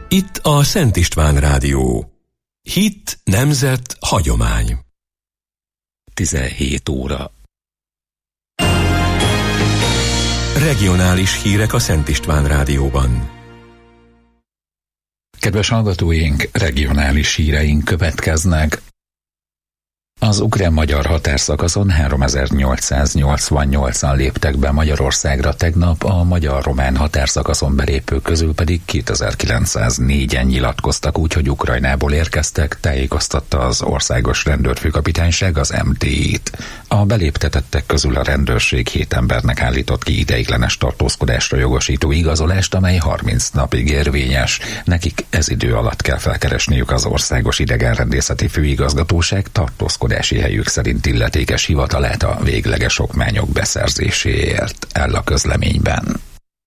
Itt a Szent István Rádió. Hit, nemzet, hagyomány. 17 óra. Regionális hírek a Szent István Rádióban. Kedves hallgatóink, regionális híreink következnek. Az ukrán-magyar határszakaszon 3888-an léptek be Magyarországra tegnap, a magyar-román határszakaszon belépők közül pedig 2904-en nyilatkoztak úgy, hogy Ukrajnából érkeztek, tájékoztatta az Országos Rendőrfőkapitányság az MTI-t. A beléptetettek közül a rendőrség 7 embernek állított ki ideiglenes tartózkodásra jogosító igazolást, amely 30 napig érvényes. Nekik ez idő alatt kell felkeresniük az Országos Idegenrendészeti Főigazgatóság tartózkodási helyük szerint illetékes hivatalát a végleges okmányok beszerzéséért, áll a közleményben.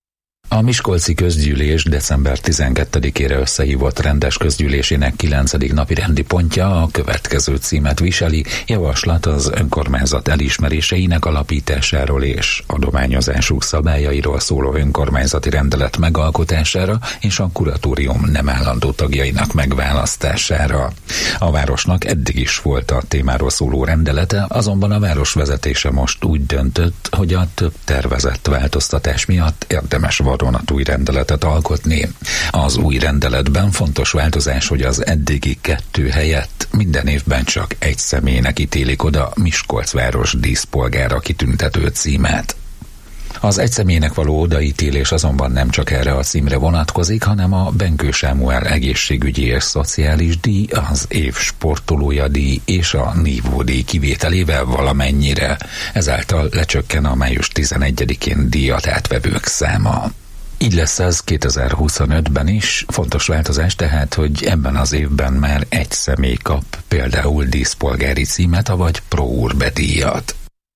A Miskolci Közgyűlés december 12-ére összehívott rendes közgyűlésének 9. napi rendi pontja a következő címet viseli: javaslat az önkormányzat elismeréseinek alapításáról és adományozásuk szabályairól szóló önkormányzati rendelet megalkotására és a kuratórium nem állandó tagjainak megválasztására. A városnak eddig is volt a témáról szóló rendelete, azonban a város vezetése most úgy döntött, hogy a több tervezett változtatás miatt érdemes vadonatúj rendeletet alkotni. Az új rendeletben fontos változás, hogy az eddigi 2 helyett minden évben csak egy személynek ítélik oda Miskolc város díszpolgára kitüntető címet. Az egy személynek való odaítélés azonban nem csak erre a címre vonatkozik, hanem a Benkő Sámuel egészségügyi és szociális díj, az év sportolója díj és a nívódíj kivételével valamennyire. Ezáltal lecsökken a május 11-én díjat átvevők száma. Így lesz ez 2025-ben is. Fontos változás tehát, hogy ebben az évben már egy személy kap például díszpolgári címet, avagy Pro Urbe díjat.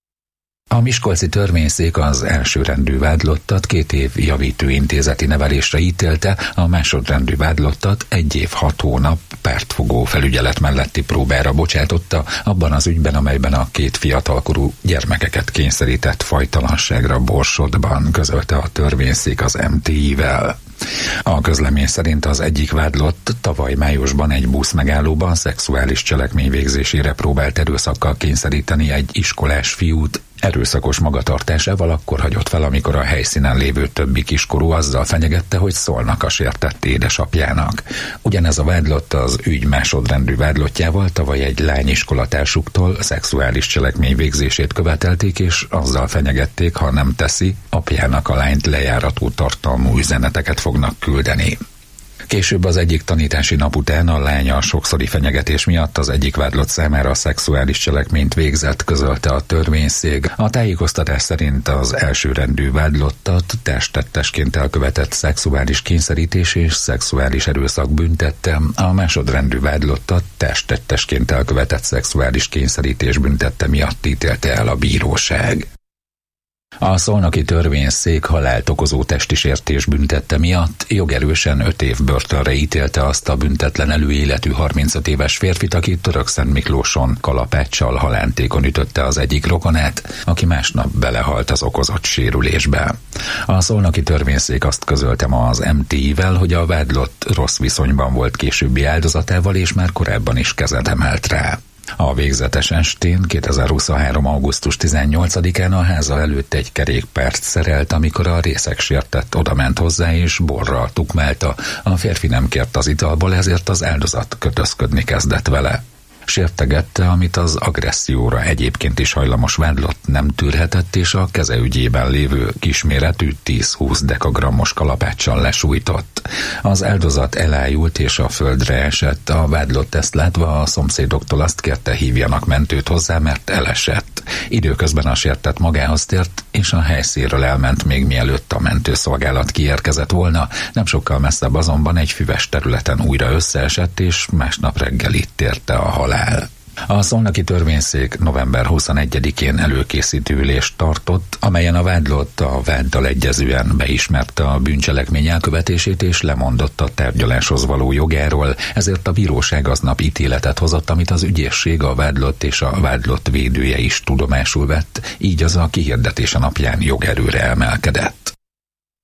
A miskolci törvényszék az elsőrendű vádlottat 2 év javítőintézeti nevelésre ítélte, a másodrendű vádlottat 1 év 6 hónap pártfogó felügyelet melletti próbára bocsátotta abban az ügyben, amelyben a 2 fiatalkorú gyermekeket kényszerített fajtalanságra Borsodban, közölte a törvényszék az MTI-vel. A közlemény szerint az egyik vádlott tavaly májusban egy buszmegállóban szexuális cselekmény végzésére próbált erőszakkal kényszeríteni egy iskolás fiút. Erőszakos magatartásával akkor hagyott fel, amikor a helyszínen lévő többi kiskorú azzal fenyegette, hogy szólnak a sértett édesapjának. Ugyanez a vádlott az ügy másodrendű vádlottjával tavaly egy lányiskolatársuktól szexuális cselekmény végzését követelték, és azzal fenyegették, ha nem teszi, apjának a lányt lejárató tartalmú üzeneteket fognak küldeni. Később az egyik tanítási nap után a lánya a sokszori fenyegetés miatt az egyik vádlott számára a szexuális cselekményt végzett, közölte a törvényszék. A tájékoztatás szerint az elsőrendű vádlottat testtettesként elkövetett szexuális kényszerítés és szexuális erőszak büntette, a másodrendű vádlottat testtettesként elkövetett szexuális kényszerítés büntette miatt ítélte el a bíróság. A szolnoki törvényszék halált okozó testi sértés büntette miatt jogerősen 5 év börtönre ítélte azt a büntetlen előéletű 35 éves férfit, aki Törökszentmiklóson kalapáccsal halántékon ütötte az egyik rokonát, aki másnap belehalt az okozott sérülésbe. A szolnoki törvényszék azt közölte ma az MTI-vel, hogy a vádlott rossz viszonyban volt későbbi áldozatával, és már korábban is kezet emelt rá. A végzetes estén 2023. augusztus 18-án a háza előtt egy kerékpárt szerelt, amikor a részeg sértett odament hozzá és borral tukmálta. A férfi nem kért az italból, ezért az áldozat kötözködni kezdett vele. Sértegette, amit az agresszióra egyébként is hajlamos vádlott nem tűrhetett, és a keze ügyében lévő kisméretű 10-20 dekagrammos kalapáccsal lesújtott. Az áldozat elájult és a földre esett, a vádlott ezt látva a szomszédoktól azt kérte, hívjanak mentőt hozzá, mert elesett. Időközben a sértett magához tért, és a helyszínről elment még mielőtt a mentőszolgálat kiérkezett volna, nem sokkal messzebb azonban egy füves területen újra összeesett, és másnap reggel itt érte a halál. A szolnoki törvényszék november 21-én előkészítő ülést tartott, amelyen a vádlott a váddal egyezően beismerte a bűncselekmény elkövetését és lemondott a tárgyaláshoz való jogáról, ezért a bíróság aznap ítéletet hozott, amit az ügyészség, a vádlott és a vádlott védője is tudomásul vett, így az a kihirdetése napján jogerőre emelkedett.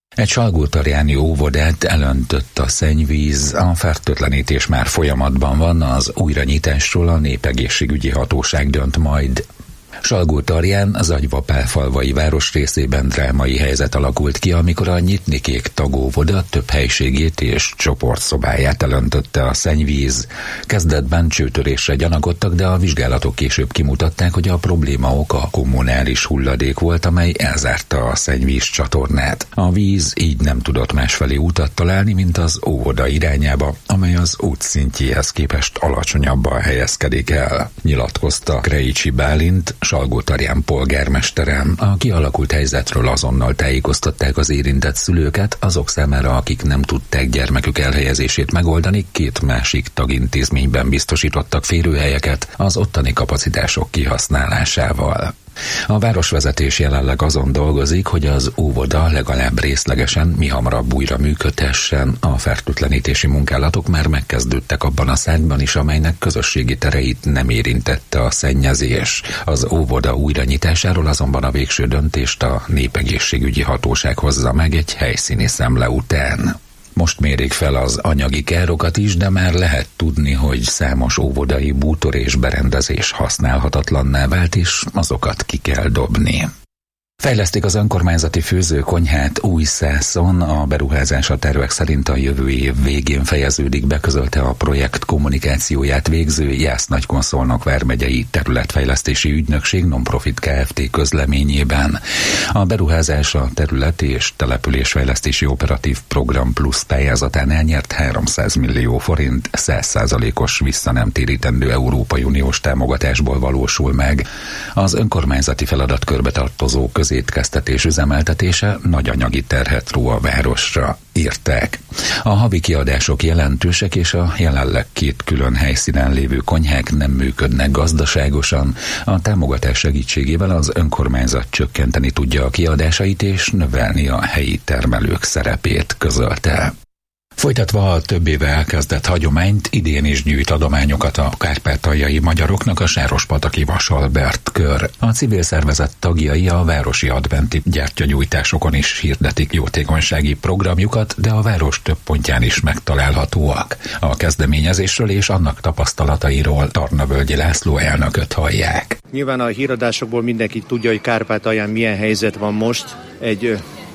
Egy salgótarjáni óvodát elöntött a szennyvíz, a fertőtlenítés már folyamatban van, az újranyitásról a Népegészségügyi Hatóság dönt majd. Salgótarján, Zagyva-Pálfalvai városrészében drámai helyzet alakult ki, amikor a Nyitnikék tagóvoda több helységét és csoportszobáját elöntötte a szennyvíz. Kezdetben csőtörésre gyanakodtak, de a vizsgálatok később kimutatták, hogy a probléma oka kommunális hulladék volt, amely elzárta a szennyvíz csatornát. A víz így nem tudott másfelé utat találni, mint az óvoda irányába, amely az út szintjéhez képest alacsonyabban helyezkedik el, nyilatkozta Krejcsi Bálint, Salgótarján polgármestere. A kialakult helyzetről azonnal tájékoztatták az érintett szülőket, azok számára, akik nem tudták gyermekük elhelyezését megoldani, 2 másik tagintézményben biztosítottak férőhelyeket az ottani kapacitások kihasználásával. A városvezetés jelenleg azon dolgozik, hogy az óvoda legalább részlegesen mihamarabb újra működhessen. A fertőtlenítési munkálatok már megkezdődtek abban a szárnyban is, amelynek közösségi tereit nem érintette a szennyezés. Az óvoda újranyitásáról azonban a végső döntést a Népegészségügyi Hatóság hozza meg egy helyszíni szemle után. Most mérik fel az anyagi károkat is, de már lehet tudni, hogy számos óvodai bútor és berendezés használhatatlanná vált, és azokat ki kell dobni. Fejlesztik az önkormányzati főzőkonyhát Újszászon, a beruházás a tervek szerint a jövő év végén fejeződik be, közölte a projekt kommunikációját végző Jász-Nagykun-Szolnok vármegyei területfejlesztési ügynökség non-profit Kft. Közleményében. A beruházás a terület és településfejlesztési operatív program plusz pályázatán elnyert 300 millió forint 100%-os visszanemtérítendő Európai Uniós támogatásból valósul meg. Az önkormányzati feladatkörbe tartozó közétkeztetés üzemeltetése nagy anyagi terhet ró a városra, írták. A havi kiadások jelentősek, és a jelenleg 2 külön helyszínen lévő konyhák nem működnek gazdaságosan. A támogatás segítségével az önkormányzat csökkenteni tudja a kiadásait és növelni a helyi termelők szerepét, közölte. Folytatva a több éve elkezdett hagyományt, idén is gyűjt adományokat a kárpátaljai magyaroknak a Sárospataki Vasalbert kör. A civil szervezet tagjai a városi adventi gyertyagyújtásokon is hirdetik jótékonysági programjukat, de a város több pontján is megtalálhatóak. A kezdeményezésről és annak tapasztalatairól Tarnavölgyi László elnököt hallják. Nyilván a híradásokból mindenki tudja, hogy Kárpátalján milyen helyzet van most. Egy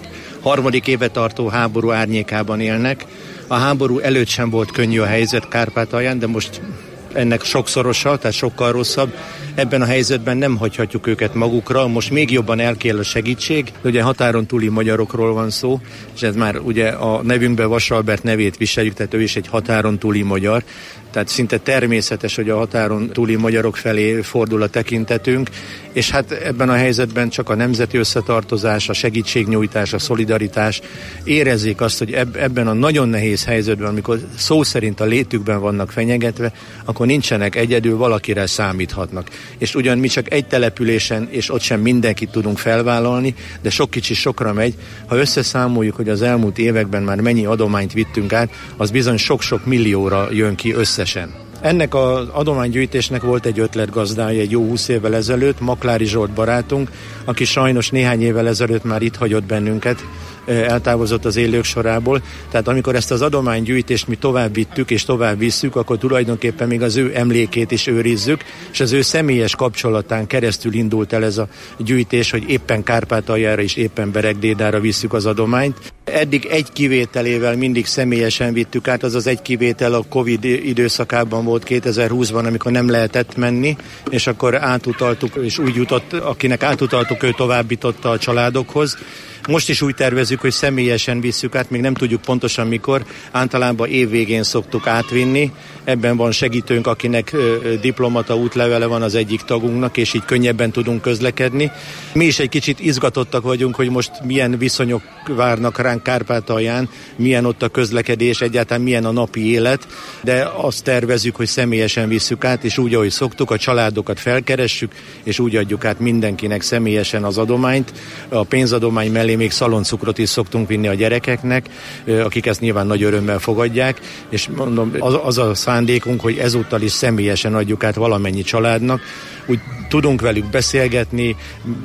3. éve tartó háború árnyékában élnek. A háború előtt sem volt könnyű a helyzet Kárpátalján, de most ennek sokszorosa, tehát sokkal rosszabb. Ebben a helyzetben nem hagyhatjuk őket magukra, most még jobban elkél a segítség. Ugye határon túli magyarokról van szó, és ez már ugye a nevünkben Vasalbert nevét viseljük, tehát ő is egy határon túli magyar. Tehát szinte természetes, hogy a határon túli magyarok felé fordul a tekintetünk, és hát ebben a helyzetben csak a nemzeti összetartozás, a segítségnyújtás, a szolidaritás érezzék azt, hogy ebben a nagyon nehéz helyzetben, amikor szó szerint a létükben vannak fenyegetve, akkor nincsenek egyedül, valakire számíthatnak. És ugyan mi csak egy településen, és ott sem mindenkit tudunk felvállalni, de sok kicsi sokra megy. Ha összeszámoljuk, hogy az elmúlt években már mennyi adományt vittünk át, az bizony sok-sok millióra jön ki összesen. Ennek az adománygyűjtésnek volt egy ötletgazdája egy jó 20 évvel ezelőtt, Maklári Zsolt barátunk, aki sajnos néhány évvel ezelőtt már itt hagyott bennünket, eltávozott az élők sorából. Tehát amikor ezt az adománygyűjtést mi tovább vittük és tovább visszük, akkor tulajdonképpen még az ő emlékét is őrizzük, és az ő személyes kapcsolatán keresztül indult el ez a gyűjtés, hogy éppen Kárpátaljára és éppen Beregdédára visszük az adományt. Eddig egy kivételével mindig személyesen vittük át, az egy kivétel a Covid időszakában volt 2020-ban, amikor nem lehetett menni, és akkor átutaltuk, és úgy jutott, akinek átutaltuk, ő továbbította a családokhoz. Most is úgy tervezzük, hogy személyesen visszük át, még nem tudjuk pontosan mikor, általában évvégén szoktuk átvinni. Ebben van segítőnk, akinek diplomata útlevele van az egyik tagunknak, és így könnyebben tudunk közlekedni. Mi is egy kicsit izgatottak vagyunk, hogy most milyen viszonyok várnak ránk Kárpátalján, milyen ott a közlekedés, egyáltalán milyen a napi élet, de azt tervezzük, hogy személyesen visszük át, és úgy, ahogy szoktuk, a családokat felkeressük, és úgy adjuk át mindenkinek személyesen az adományt. A pénzadomány mellé mellé még szaloncukrot is szoktunk vinni a gyerekeknek, akik ezt nyilván nagy örömmel fogadják, és mondom, az a szándékunk, hogy ezúttal is személyesen adjuk át valamennyi családnak, úgy tudunk velük beszélgetni,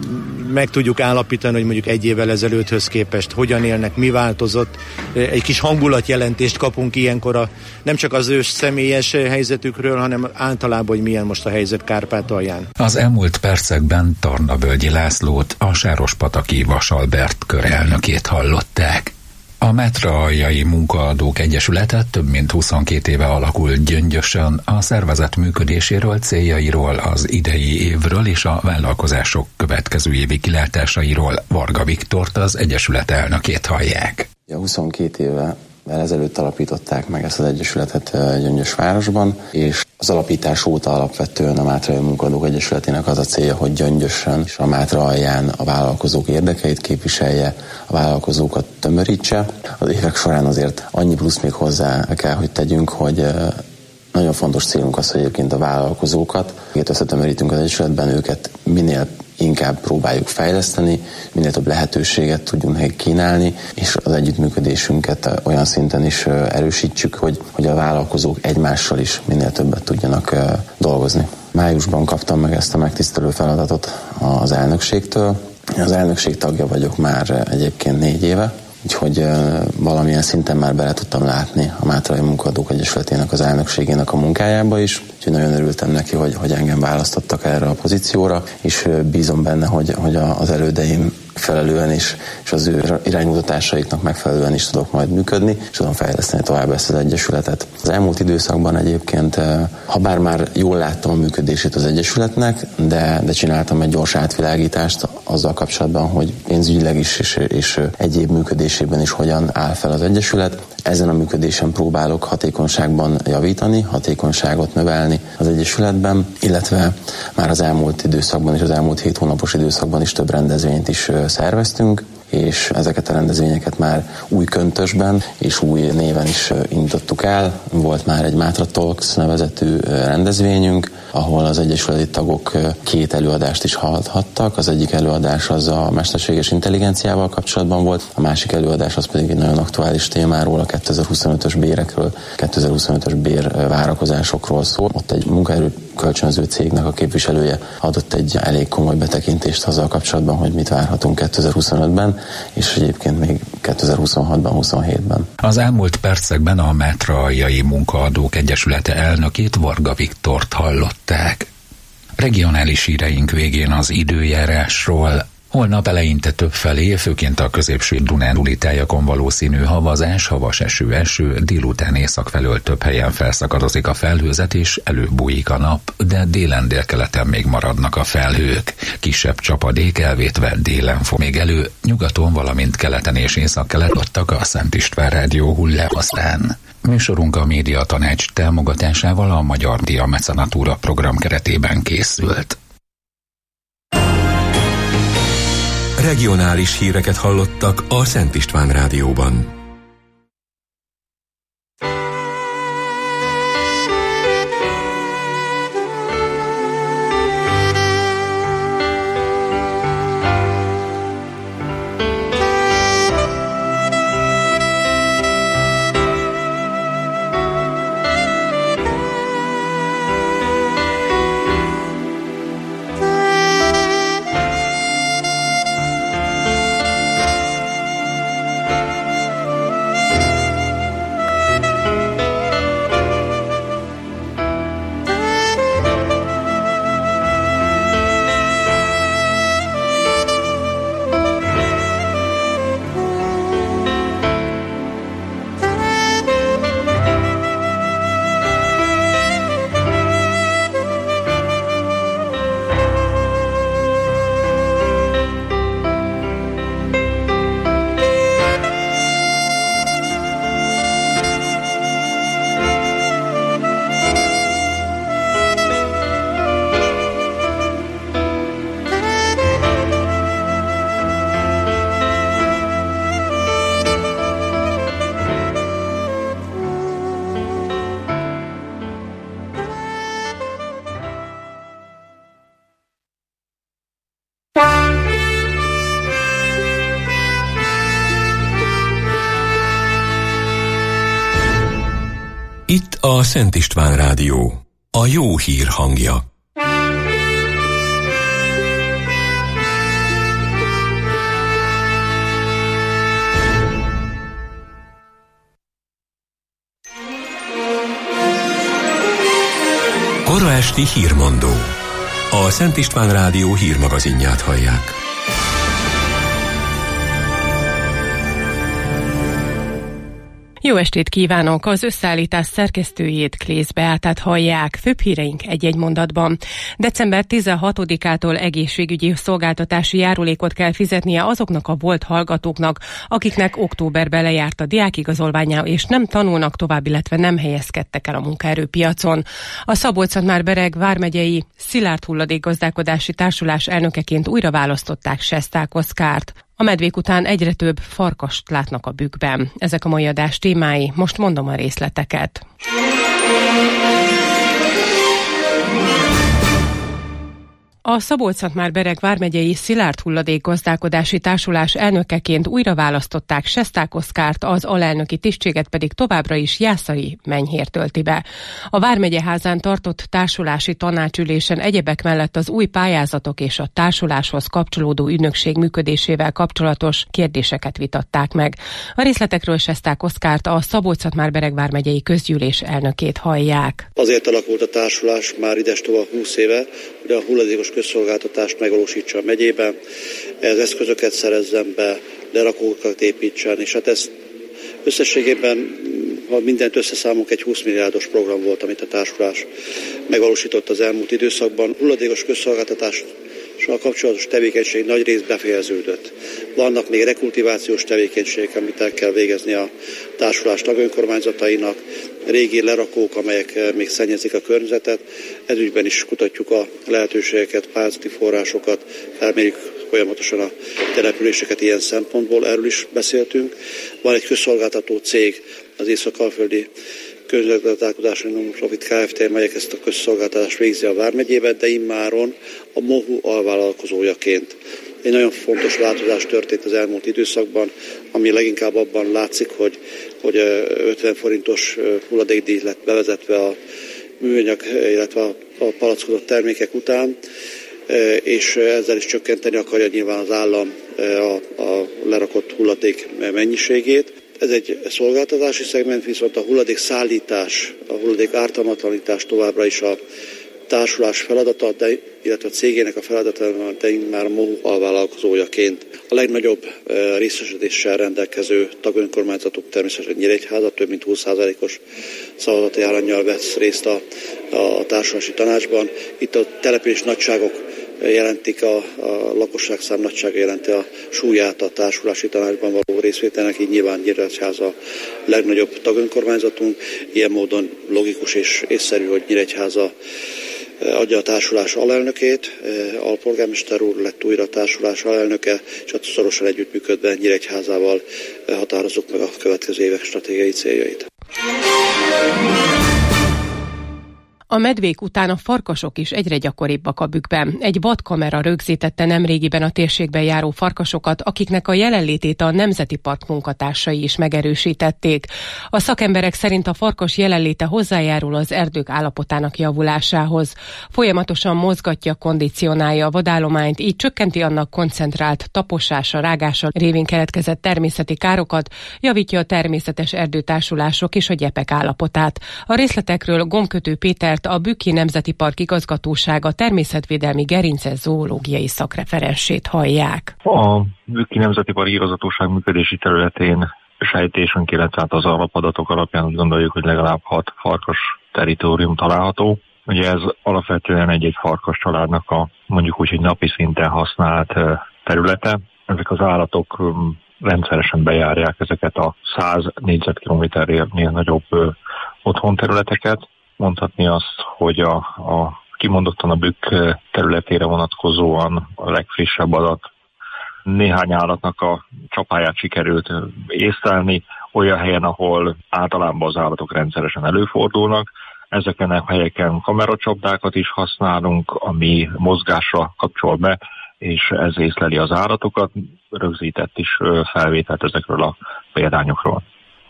meg tudjuk állapítani, hogy mondjuk egy évvel ezelőtthöz képest hogyan élnek, mi változott. Egy kis hangulatjelentést kapunk ilyenkor nem csak az ő személyes helyzetükről, hanem általában, hogy milyen most a helyzet Kárpátalján. Az elmúlt percekben Tarnabölgyi Lászlót, a Sárospataki Vasalbert kör elnökét hallották. A Mátraaljai Munkaadók Egyesülete több mint 22 éve alakult Gyöngyösön, a szervezet működéséről, céljairól, az idei évről és a vállalkozások következő évi kilátásairól Varga Viktort, az egyesület elnökét hallják. 22 éve ezelőtt alapították meg ezt az egyesületet Gyöngyösvárosban, és az alapítás óta alapvetően a Mátraaljai Munkaadók Egyesületének az a célja, hogy Gyöngyösön és a Mátraalján a vállalkozók érdekeit képviselje, a vállalkozókat tömörítse. Az évek során azért annyi plusz még hozzá kell, hogy tegyünk, hogy nagyon fontos célunk az, hogy egyébként a vállalkozókat összetömörítünk az egyesületben, őket minél inkább próbáljuk fejleszteni, minél több lehetőséget tudjunk nekik kínálni, és az együttműködésünket olyan szinten is erősítsük, hogy a vállalkozók egymással is minél többet tudjanak dolgozni. Májusban kaptam meg ezt a megtisztelő feladatot az elnökségtől. Az elnökség tagja vagyok már egyébként 4 éve, úgyhogy valamilyen szinten már bele tudtam látni a Mátraaljai Munkaadók Egyesületének az elnökségének a munkájába is, úgyhogy nagyon örültem neki, hogy engem választottak erre a pozícióra, és bízom benne, hogy az elődeim megfelelően és az ő iránymutatásaiknak megfelelően is tudok majd működni, és tudom fejleszteni tovább ezt az egyesületet. Az elmúlt időszakban egyébként, ha bár már jól láttam a működését az egyesületnek, de csináltam egy gyors átvilágítást azzal kapcsolatban, hogy pénzügyileg is és egyéb működésében is hogyan áll fel az egyesület. Ezen a működésen próbálok hatékonyságban javítani, hatékonyságot növelni az egyesületben, illetve már az elmúlt időszakban és az elmúlt 7 hónapos időszakban is több rendezvényt is szerveztünk, és ezeket a rendezvényeket már új köntösben és új néven is indítottuk el. Volt már egy Mátra Talks nevezetű rendezvényünk, ahol az egyesületi tagok 2 előadást is hallhattak. Az egyik előadás az a mesterséges intelligenciával kapcsolatban volt, a másik előadás az pedig egy nagyon aktuális témáról, a 2025-ös bérekről, 2025-ös bérvárakozásokról szól. Ott egy munkaerő kölcsönző cégnek a képviselője adott egy elég komoly betekintést azzal kapcsolatban, hogy mit várhatunk 2025-ben, és egyébként még 2026-ban, 27-ben. Az elmúlt percekben a Mátraaljai Munkaadók Egyesülete elnökét, Varga Viktort hallották. Regionális híreink végén az időjárásról. Holnap eleinte többfelé, főként a középső Dunántúli tájakon valószínű havazás, havas eső, délután észak felől több helyen felszakadozik a felhőzet és előbújik a nap, de délen délkeleten még maradnak a felhők. Kisebb csapadék elvétve délen fog még elő, nyugaton, valamint keleten és északkelet adtak a Szent István Rádió hullámhosszán. Műsorunk a Média Tanács támogatásával a Magyar Dia Mecenatúra program keretében készült. Regionális híreket hallottak a Szent István Rádióban. a Szent István Rádió, a jó hír hangja. Kora esti hírmondó. A Szent István Rádió hírmagazinját hallják. Jó estét kívánok! Az összeállítás szerkesztőjét, Klész Beátát hallják. Főbb híreink egy-egy mondatban. December 16-ától egészségügyi szolgáltatási járulékot kell fizetnie azoknak a volt hallgatóknak, akiknek októberben lejárt a diákigazolványa, és nem tanulnak tovább, illetve nem helyezkedtek el a munkaerőpiacon. A Szabolcs-Szatmár-Bereg vármegyei Szilárd hulladékgazdálkodási társulás elnökeként újra választották Sesták Oszkárt. A medvék után egyre több farkast látnak a bükkben. Ezek a mai adás témái, most mondom a részleteket. A Szabolcs-Szatmár-Bereg vármegyei Szilárd hulladékgazdálkodási társulás elnökeként újra választották Sesták Oszkárt, az alelnöki tisztséget pedig továbbra is Jászai Menyhér tölti be. A Vármegyeházán tartott társulási tanácsülésen egyebek mellett az új pályázatok és a társuláshoz kapcsolódó ügynökség működésével kapcsolatos kérdéseket vitatták meg. A részletekről Sesták Oszkárt, a Szabolcs-Szatmár-Bereg vármegyei közgyűlés elnökét hallják. Azért alakult a társulás már idestova 20 éve, hogy a hulladékos közszolgáltatást megvalósítsa a megyében, ez eszközöket szerezzen be, lerakókat építsen, és hát ez összességében, ha mindent összeszámolunk, egy 20 milliárdos program volt, amit a társulás megvalósított az elmúlt időszakban. Hulladékos közszolgáltatással kapcsolatos tevékenység nagy rész befejeződött. Vannak még rekultivációs tevékenységek, amit el kell végezni a társulás tagönkormányzatainak, régi lerakók, amelyek még szennyezik a környezetet. Ezügyben is kutatjuk a lehetőségeket, pályázati forrásokat, felmérjük folyamatosan a településeket ilyen szempontból, erről is beszéltünk. Van egy közszolgáltató cég, az Észak-Alföldi Közgazdálkodási Non-Profit Kft., melyek ezt a közszolgáltatást végzi a vármegyében, de immáron a MOHU alvállalkozójaként. Egy nagyon fontos változás történt az elmúlt időszakban, ami leginkább abban látszik, hogy 50 forintos hulladékdíj lett bevezetve a műanyag, illetve a palackozott termékek után, és ezzel is csökkenteni akarja nyilván az állam a lerakott hulladék mennyiségét. Ez egy szolgáltatási szegment, viszont a hulladék szállítás, a hulladék ártalmatlanítás továbbra is a társulás feladata, illetve a cégének a feladata, de már a MOHU alvállalkozójaként. A legnagyobb részesedéssel rendelkező tagönkormányzatok természetesen Nyíregyháza, több mint 20%-os szavazati aránnyal vesz részt a társulási tanácsban. Itt a település nagyságok jelentik, a lakosságszám nagysága jelenti a súlyát a társulási tanácsban való részvételnek, így nyilván Nyíregyháza a legnagyobb tagönkormányzatunk. Ilyen módon logikus és észszerű, hogy Nyíregyháza adja a társulás alelnökét, alpolgármester úr lett újra a társulás alelnöke, és hát szorosan együttműködve Nyíregyházával határozzuk meg a következő évek stratégiai céljait. A medvék után a farkasok is egyre gyakoribbak a bükkben. Egy vadkamera rögzítette nemrégiben a térségben járó farkasokat, akiknek a jelenlétét a Nemzeti Park munkatársai is megerősítették. A szakemberek szerint a farkas jelenléte hozzájárul az erdők állapotának javulásához. Folyamatosan mozgatja, kondicionálja a vadállományt, így csökkenti annak koncentrált taposása, rágása révén keletkezett természeti károkat, javítja a természetes erdőtársulások és a gyepek állapotát. A részletekről Gombkötő Péter, a Bükki Nemzeti Park igazgatósága természetvédelmi gerinces zoológiai szakreferensét hallják. A Bükki Nemzeti Park igazgatóság működési területén sejtésünk, illetve az alapadatok alapján úgy gondoljuk, hogy legalább 6 farkas territórium található. Ugye ez alapvetően egy farkas családnak a mondjuk úgy, hogy napi szinten használt területe. Ezek az állatok rendszeresen bejárják ezeket a 100 négyzetkilométernél nagyobb otthonterületeket. Mondhatni azt, hogy a kimondottan a Bükk területére vonatkozóan a legfrissebb adat, néhány állatnak a csapáját sikerült észlelni olyan helyen, ahol általában az állatok rendszeresen előfordulnak. Ezeken a helyeken kameracsapdákat is használunk, ami mozgásra kapcsol be, és ez észleli az állatokat, rögzített is felvételt ezekről a példányokról.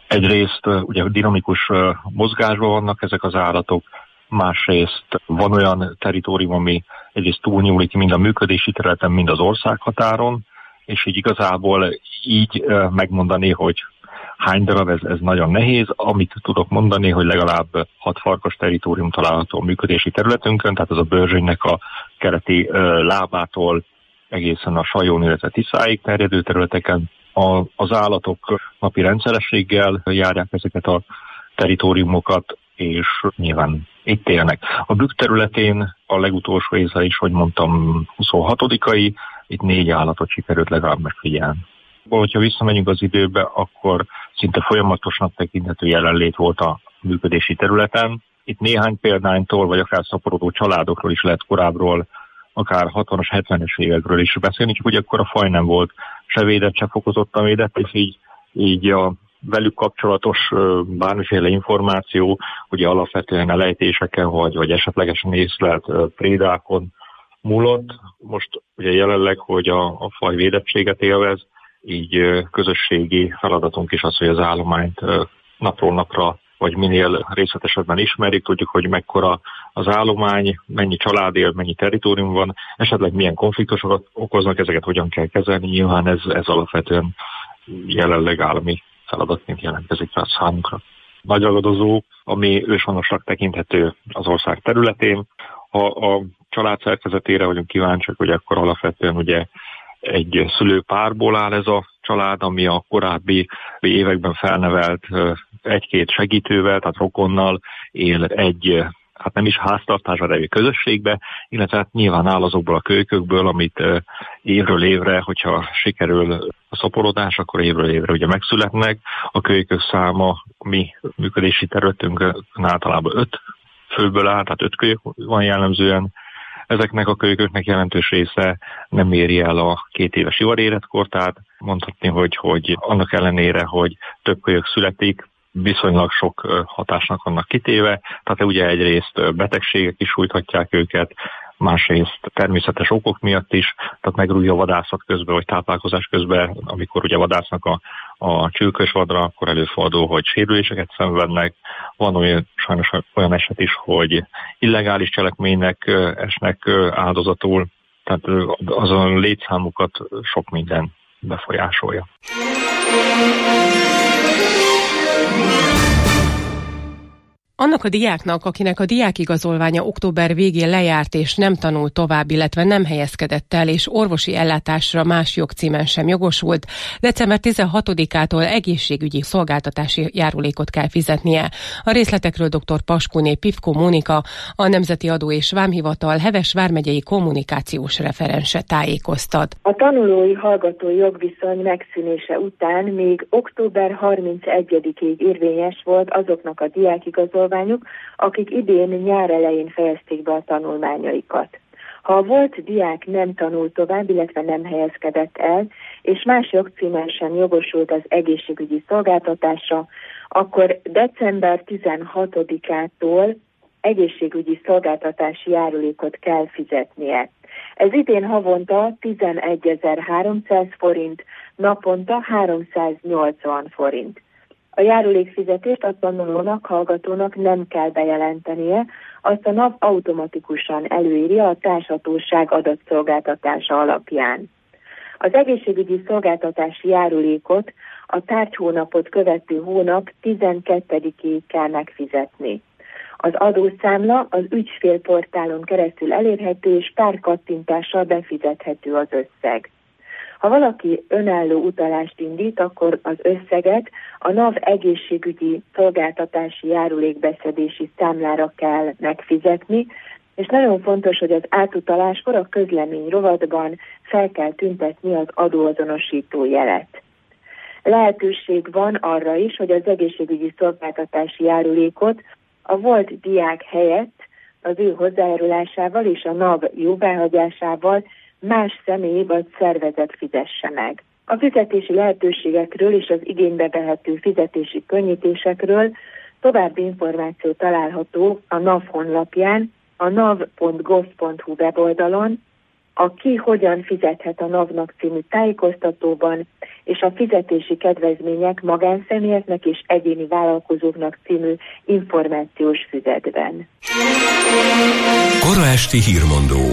Egyrészt ugye dinamikus mozgásban vannak ezek az állatok, másrészt van olyan territórium, ami egyrészt túlnyúlik mind a működési területen, mind az országhatáron, és így igazából így megmondani, hogy hány darab, ez nagyon nehéz. Amit tudok mondani, hogy legalább 6 farkas territórium található a működési területünkön, tehát az a Börzsönynek a keleti lábától egészen a Sajón, illetve Tiszáig terjedő területeken. Az állatok napi rendszerességgel járják ezeket a territóriumokat, és nyilván itt élnek. A Bükk területén a legutolsó észre is, hogy mondtam, 26-ai, itt 4 állatot sikerült legalább megfigyelni. Hogyha visszamegyünk az időbe, akkor szinte folyamatosnak tekinthető jelenlét volt a működési területen. Itt néhány példánytól, vagy akár szaporodó családokról is lehet korábbról, akár 60-as, 70-es évekről is beszélni, csak ugye akkor a faj nem volt se védett, se fokozottan védett, és így a velük kapcsolatos bármiféle információ, ugye alapvetően a lejtéseken, vagy esetlegesen észlelt prédákon múlott. Most ugye jelenleg, hogy a faj védettséget élvez, így közösségi feladatunk is az, hogy az állományt napról napra, vagy minél részletesebben ismerjük, tudjuk, hogy mekkora az állomány, mennyi család él, mennyi territórium van, esetleg milyen konfliktusokat okoznak, ezeket hogyan kell kezelni. Nyilván ez alapvetően jelenleg állami feladatként jelentkezik rá számunkra. Nagy ragadozó, ami őshonosnak tekinthető az ország területén. Ha a család szerkezetére vagyunk kíváncsiak, hogy akkor alapvetően ugye egy szülőpárból áll ez a család, ami a korábbi években felnevelt egy-két segítővel, tehát rokonnal él egy, hát nem is háztartásba, de egy közösségbe, illetve hát nyilván áll azokból a kölykökből, amit évről évre, hogyha sikerül a szaporodás, akkor évről évre ugye megszületnek. A kölykök száma mi működési területünkön általában 5 főből áll, tehát 5 kölyök van jellemzően. Ezeknek a kölyköknek jelentős része nem éri el a 2 éves ivaréretkort, tehát mondhatni, hogy annak ellenére, hogy több kölyök születik, viszonylag sok hatásnak vannak kitéve, tehát ugye egyrészt betegségek is sújthatják őket, másrészt természetes okok miatt is, tehát megrúgja a vadászat közben, vagy táplálkozás közben, amikor ugye vadásznak a csülkös vadra, akkor előfordul, hogy sérüléseket szenvednek. Van sajnos olyan eset is, hogy illegális cselekménynek esnek áldozatul, tehát azon létszámukat sok minden befolyásolja. Annak a diáknak, akinek a diákigazolványa október végén lejárt és nem tanult tovább, illetve nem helyezkedett el, és orvosi ellátásra más jogcímen sem jogosult, december 16-ától egészségügyi szolgáltatási járulékot kell fizetnie. A részletekről dr. Paskuné Pivko Mónika, a Nemzeti Adó és Vámhivatal Heves vármegyei kommunikációs referense tájékoztat. A tanulói hallgatói jogviszony megszűnése után még október 31-ig érvényes volt azoknak a diákigazolványok, akik idén nyár elején fejezték be a tanulmányaikat. Ha a volt diák nem tanult tovább, illetve nem helyezkedett el, és más jogcímen sem jogosult az egészségügyi szolgáltatásra, akkor december 16-ától egészségügyi szolgáltatási járulékot kell fizetnie. Ez idén havonta 11.300 forint, naponta 380 forint. A járulékfizetést a tanulónak, hallgatónak nem kell bejelentenie, azt a NAV automatikusan előírja a társhatóság adatszolgáltatása alapján. Az egészségügyi szolgáltatási járulékot a tárgyhónapot követő hónap 12-ig kell megfizetni. Az adószámla az ügyfélportálon keresztül elérhető és pár kattintással befizethető az összeg. Ha valaki önálló utalást indít, akkor az összeget a NAV egészségügyi szolgáltatási járulékbeszedési számlára kell megfizetni, és nagyon fontos, hogy az átutaláskor a közlemény rovatban fel kell tüntetni az adóazonosító jelet. Lehetőség van arra is, hogy az egészségügyi szolgáltatási járulékot a volt diák helyett az ő hozzájárulásával és a NAV jóváhagyásával más személy vagy szervezet fizesse meg. A fizetési lehetőségekről és az igénybe vehető fizetési könnyítésekről további információ található a NAV honlapján, a nav.gov.hu weboldalon, a Ki hogyan fizethet a NAV-nak című tájékoztatóban, és a fizetési kedvezmények magánszemélyeknek és egyéni vállalkozóknak című információs füzetben. Kora esti hírmondó.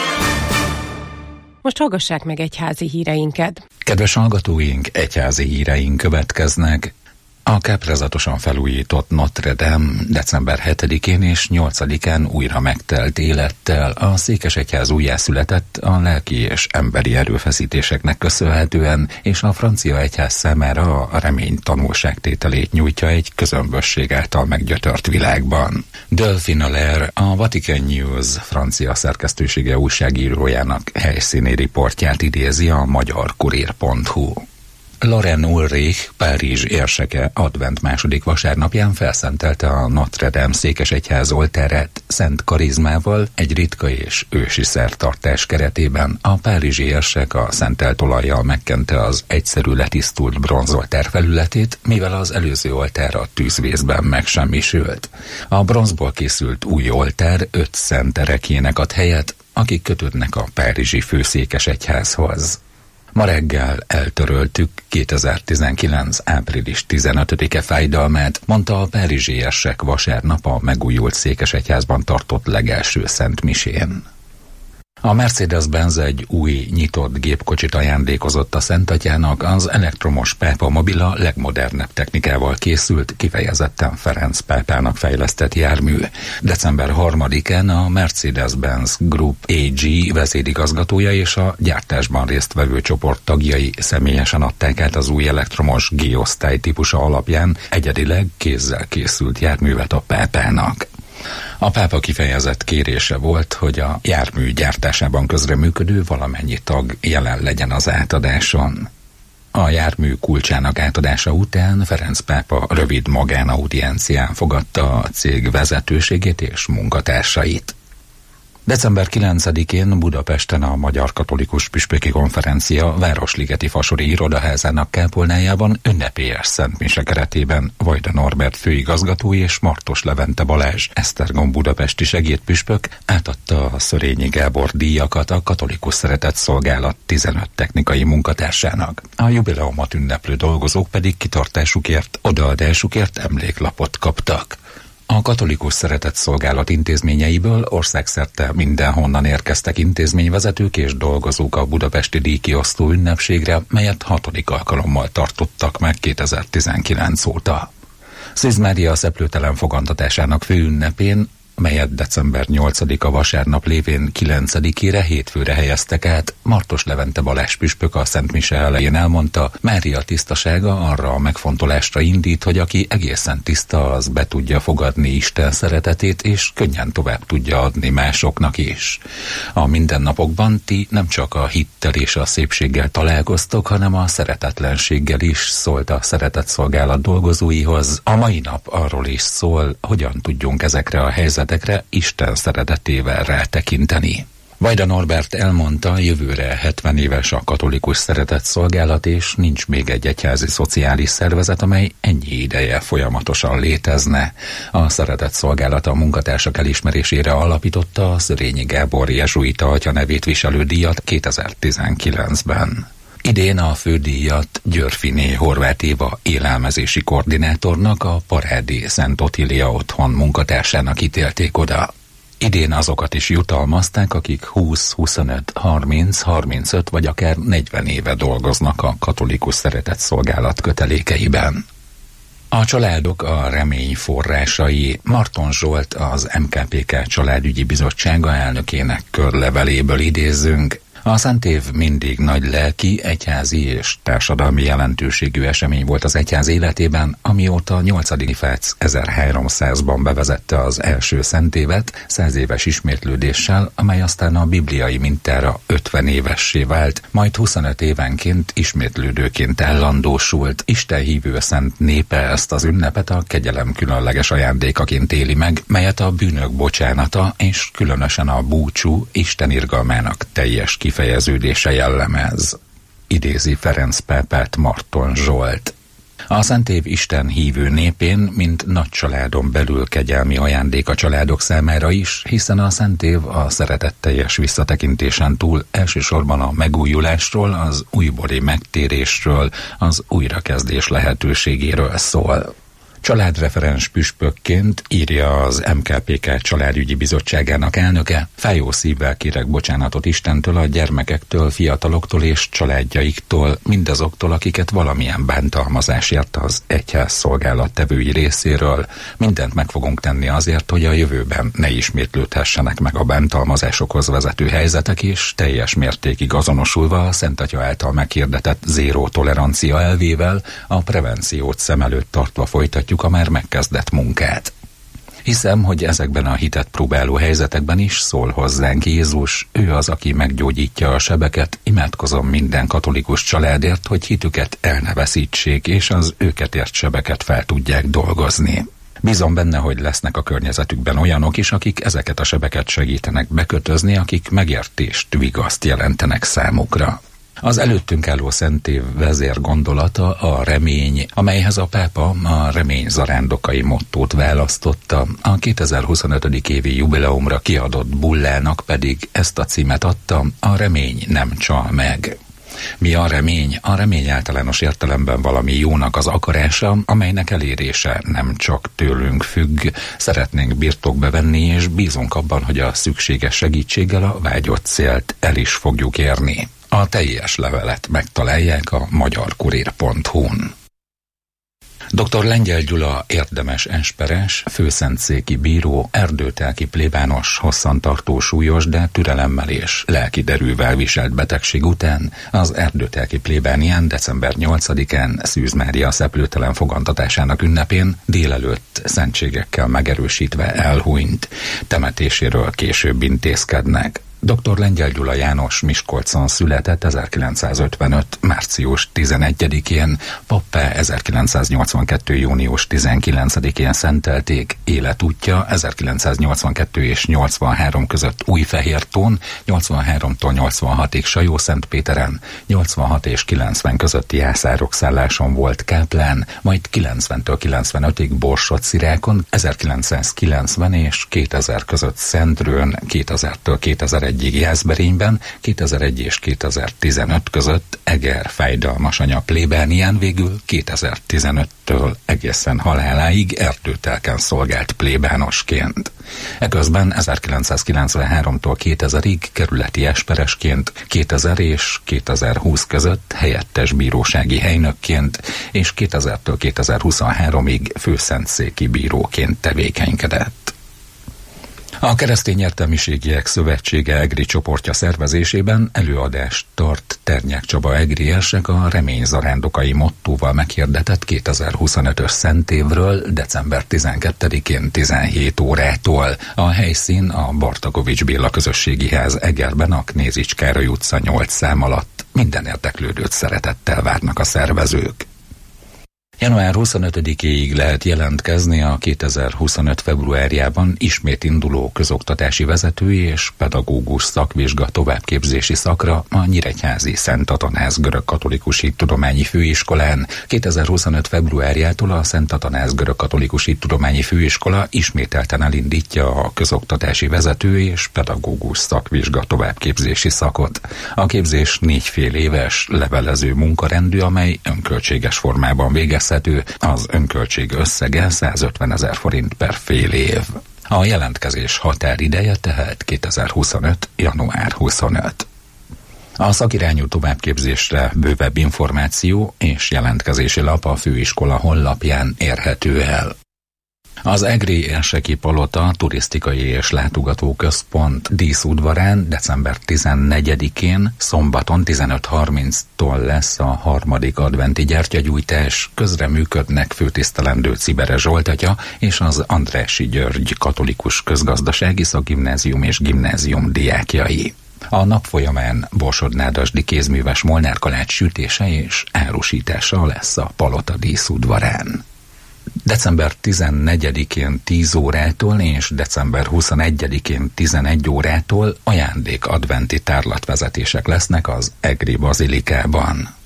Most hallgassák meg egyházi híreinket. Kedves hallgatóink, egyházi híreink következnek. A káprázatosan felújított Notre Dame december 7-én és 8-án újra megtelt élettel. A székesegyház újjászületett a lelki és emberi erőfeszítéseknek köszönhetően, és a francia egyház számára a remény tanulságtételét nyújtja egy közömbösség által meggyötört világban. Delphine Allaire, a Vatican News francia szerkesztősége újságírójának helyszíni riportját idézi a magyarkurír.hu. Laurent Ulrich, Párizs érseke advent második vasárnapján felszentelte a Notre Dame székesegyház oltárát szent karizmával egy ritka és ősi szertartás keretében. A párizsi érsek a szentelt olajjal megkente az egyszerű letisztult bronzoltár felületét, mivel az előző oltár a tűzvészben megsemmisült. A bronzból készült új oltár 5 szent erekjének ad helyet, akik kötődnek a párizsi főszékesegyházhoz. Ma reggel eltöröltük 2019. április 15-e fájdalmát, mondta a párizsi érsek vasárnap a megújult székesegyházban tartott legelső szentmisén. A Mercedes-Benz egy új, nyitott gépkocsit ajándékozott a Szentatyának, az elektromos pápa mobila legmodernebb technikával készült, kifejezetten Ferenc pápának fejlesztett jármű. December 3-án a Mercedes-Benz Group AG vezérigazgatója és a gyártásban résztvevő csoport tagjai személyesen adták át az új elektromos G-osztály típusa alapján egyedileg kézzel készült járművet a pápának. A pápa kifejezett kérése volt, hogy a jármű gyártásában közreműködő valamennyi tag jelen legyen az átadáson. A jármű kulcsának átadása után Ferenc pápa rövid magánaudiencián fogadta a cég vezetőségét és munkatársait. December 9-én Budapesten a Magyar Katolikus Püspöki Konferencia Városligeti Fasori irodaházának kápolnájában ünnepélyes szentmise keretében Vajda Norbert főigazgató és Martos Levente Balázs Esztergom budapesti segédpüspök átadta a Szörényi Gábor díjakat a Katolikus Szeretett Szolgálat 15 technikai munkatársának. A jubileumot ünneplő dolgozók pedig kitartásukért, odaadásukért emléklapot kaptak. A Katolikus Szeretett Szolgálat intézményeiből országszerte mindenhonnan érkeztek intézményvezetők és dolgozók a budapesti díjkiosztó ünnepségre, melyet 6. alkalommal tartottak meg 2019 óta. Szűz Mária szeplőtelen fogantatásának főünnepén, melyet december 8-a vasárnap lévén 9-ére hétfőre helyeztek át, Martos Levente Balázs püspök a Szent Mise elején elmondta, Mária tisztasága arra a megfontolásra indít, hogy aki egészen tiszta, az be tudja fogadni Isten szeretetét, és könnyen tovább tudja adni másoknak is. A mindennapokban ti nem csak a hittel és a szépséggel találkoztok, hanem a szeretetlenséggel is, szólt a Szeretett Szolgálat dolgozóihoz. A mai nap arról is szól, hogyan tudjunk ezekre a helyzetekre Isten szeretetével rátekinteni. Vajda Norbert elmondta, jövőre 70 éves a Katolikus Szeretett Szolgálat, és nincs még egy egyházi szociális szervezet, amely ennyi ideje folyamatosan létezne. A Szeretett Szolgálat a munkatársak elismerésére alapította a Szörényi Gábor jezsuita atya nevét viselő díjat 2019-ben. Idén a fődíjat Györfiné Horváth Éva élelmezési koordinátornak, a Parádi Szent Otília otthon munkatársának ítélték oda. Idén azokat is jutalmazták, akik 20, 25, 30, 35 vagy akár 40 éve dolgoznak a Katolikus Szeretett Szolgálat kötelékeiben. A családok a remény forrásai. Marton Zsolt, az MKPK Családügyi Bizottsága elnökének körleveléből idézzünk. A Szent Év mindig nagy lelki, egyházi és társadalmi jelentőségű esemény volt az egyház életében, amióta 8. Fác 1300-ban bevezette az első Szent Évet 100 éves ismétlődéssel, amely aztán a bibliai mintára 50 évessé vált, majd 25 évenként ismétlődőként állandósult. Isten hívő szent népe ezt az ünnepet a kegyelem különleges ajándékaként éli meg, melyet a bűnök bocsánata és különösen a búcsú Isten irgalmának teljes kifejeződése jellemez. Idézi Ferenc pápát Marton Zsolt. A Szentév Isten hívő népén, mint nagy családon belül kegyelmi ajándék a családok számára is, hiszen a Szentév a szeretetteljes visszatekintésen túl elsősorban a megújulásról, az újbóli megtérésről, az újrakezdés lehetőségéről szól. Családreferens püspökként, írja az MKPK Családügyi Bizottságának elnöke, fájó szívvel kérek bocsánatot Istentől a gyermekektől, fiataloktól és családjaiktól, mindazoktól, akiket valamilyen bántalmazás ért az egyház szolgálattevői részéről. Mindent meg fogunk tenni azért, hogy a jövőben ne ismétlődhessenek meg a bántalmazásokhoz vezető helyzetek, és teljes mértékig azonosulva a Szent Atya által meghirdetett zéró tolerancia elvével a prevenciót szem előtt tartva folytatjuk a már megkezdett munkát. Hiszem, hogy ezekben a hitet próbáló helyzetekben is szól hozzánk Jézus, ő az, aki meggyógyítja a sebeket, imádkozom minden katolikus családért, hogy hitüket el ne veszítsék, és az őket ért sebeket fel tudják dolgozni. Bízom benne, hogy lesznek a környezetükben olyanok is, akik ezeket a sebeket segítenek bekötözni, akik megértést, vigaszt jelentenek számukra. Az előttünk álló Szentév vezér gondolata a remény, amelyhez a pápa a remény zarándokai mottót választotta, a 2025. évi jubileumra kiadott bullának pedig ezt a címet adta, a remény nem csal meg. Mi a remény? A remény általános értelemben valami jónak az akarása, amelynek elérése nem csak tőlünk függ. Szeretnénk birtokba venni, és bízunk abban, hogy a szükséges segítséggel a vágyott célt el is fogjuk érni. A teljes levelet megtalálják a magyarkurír.hu-n. Dr. Lengyel Gyula érdemes esperes, főszentszéki bíró, erdőtelki plébános, hosszantartó súlyos, de türelemmel és lelki derűvel viselt betegség után az erdőtelki plébánián december 8-án Szűz Mária szeplőtelen fogantatásának ünnepén délelőtt szentségekkel megerősítve elhunyt. Temetéséről később intézkednek. Dr. Lengyel Gyula János Miskolcon született 1955. március 11-én, pappá 1982. június 19-én szentelték, életútja 1982 és 83 között Újfehértón, 83-tól 86-ig Sajó-Szentpéteren, 86 és 90 közötti Jászárok-szálláson volt káplán, majd 90-től 95-ig Borsod-Szirákon, 1990 és 2000 között Szendrőn, 2000-től 2001-ig Jászberényben, 2001 és 2015 között Eger fájdalmasanya plébánián, végül 2015-től egészen haláláig Erdőtelken szolgált plébánosként. Eközben 1993-tól 2000-ig kerületi esperesként, 2000 és 2020 között helyettes bírósági helynökként, és 2000-től 2023-ig főszentszéki bíróként tevékenykedett. A Keresztény Értelmiségiek Szövetsége egri csoportja szervezésében előadást tart Ternyák Csaba egriesek a remény zarándokai mottóval meghirdetett 2025-ös Szentévről december 12-én 17 órától. A helyszín a Bartakovics Béla Közösségi Ház Egerben, a Knézics Károly utca 8 szám alatt. Minden érdeklődőt szeretettel várnak a szervezők. Január 25-éig lehet jelentkezni a 2025. februárjában ismét induló közoktatási vezetői és pedagógus szakvizsga továbbképzési szakra a Nyíregyházi Szent Atanáz Görögkatolikus Hittudományi Főiskolán. 2025. februárjától a Szent Atanáz Görögkatolikus Hittudományi Főiskola ismételten elindítja a közoktatási vezető és pedagógus szakvizsga továbbképzési szakot. A képzés 4 fél éves levelező munkarendű, amely önköltséges formában végezhető. Az önköltség összege 150 000 forint per fél év. A jelentkezés határideje tehát 2025. január 25. A szakirányú továbbképzésre bővebb információ és jelentkezési lap a főiskola honlapján érhető el. Az egri Érseki Palota turisztikai és látogatóközpont díszudvarán december 14-én szombaton 15:30-tól lesz a harmadik adventi gyertyagyújtás. Közreműködnek főtisztelendő Cibere Zsolt atya és az Andrássy György Katolikus Közgazdasági Szakgimnázium és gimnázium diákjai. A nap folyamán borsod-nádasdi kézműves molnárkalács sütése és árusítása lesz a palota díszudvarán. December 14-én 10 órától és december 21-én 11 órától ajándék adventi tárlatvezetések lesznek az egri bazilikában.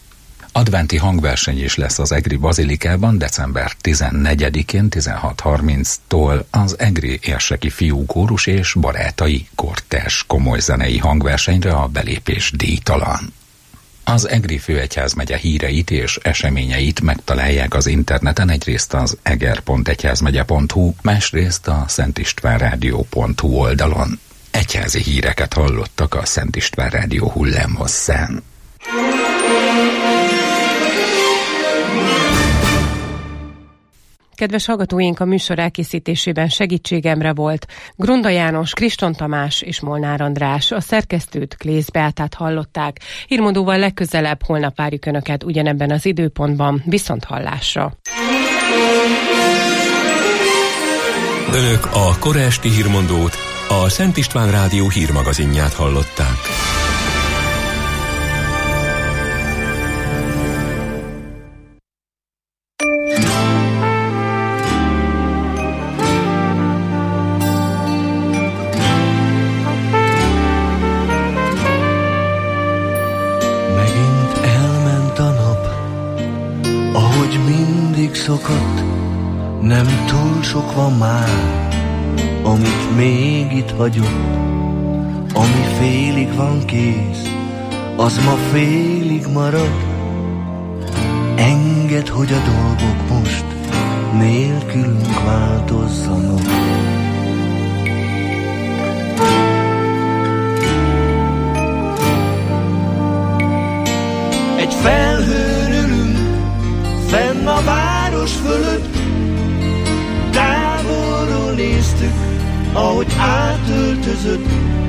Adventi hangverseny is lesz az Egri Bazilikában december 14-én 16:30-tól az Egri érseki fiúkórus és barátai kortárs komoly zenei hangversenyre a belépés díjtalan. Az Egri főegyházmegye híreit és eseményeit megtalálják az interneten, egyrészt az eger.egyházmegye.hu, másrészt a szentistvánrádió.hu oldalon. Egyházi híreket hallottak a Szent István Rádió hullámhosszán. Kedves hallgatóink, a műsor elkészítésében segítségemre volt Grunda János, Kriston Tamás és Molnár András. A szerkesztőt, Klész Beátát hallották. Hírmondóval legközelebb holnap várjuk Önöket ugyanebben az időpontban. Viszonthallásra! Önök a kora esti hírmondót, a Szent István Rádió hírmagazinját hallották. Szokott, nem túl sok van már, amit még itt hagyott, ami félig van kész, az ma félig marad. Engedd, hogy a dolgok most nélkülünk változzanak. Egy felhőn ülünk fenn a város fölött, távolról néztük, ahogy átöltözött.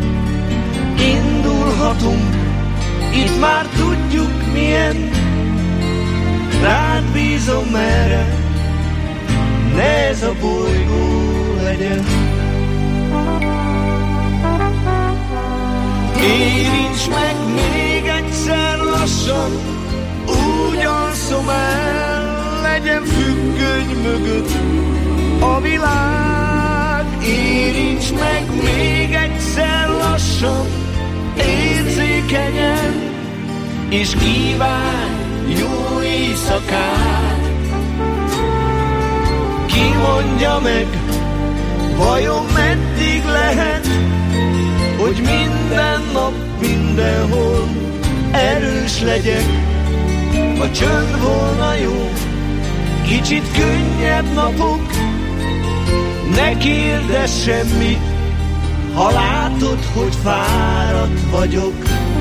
Indulhatunk, itt már tudjuk milyen, rád bízom merre, ne ez a bolygó legyen. Érints meg még egyszer lassan, úgy alszom el, legyen függöny mögött a világ. Érints meg még egyszer lassan, érzékenyen, és kívánj jó éjszakát. Ki mondja meg, vajon meddig lehet, hogy minden nap, mindenhol erős legyek. Ha csönd volna jó, kicsit könnyebb napok, ne kérdezz semmit, ha látod, hogy fáradt vagyok.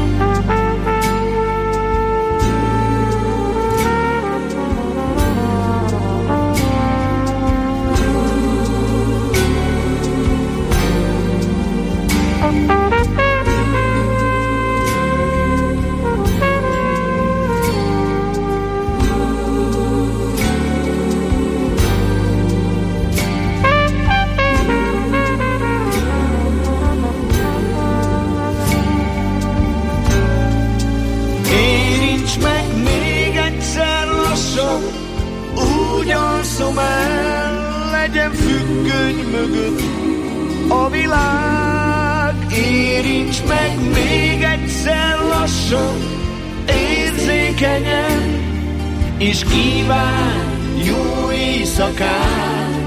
Úgy alszom el, legyen függöny mögött a világ. Érints meg még egyszer lassan, érzékenyen, és kívánj jó éjszakát.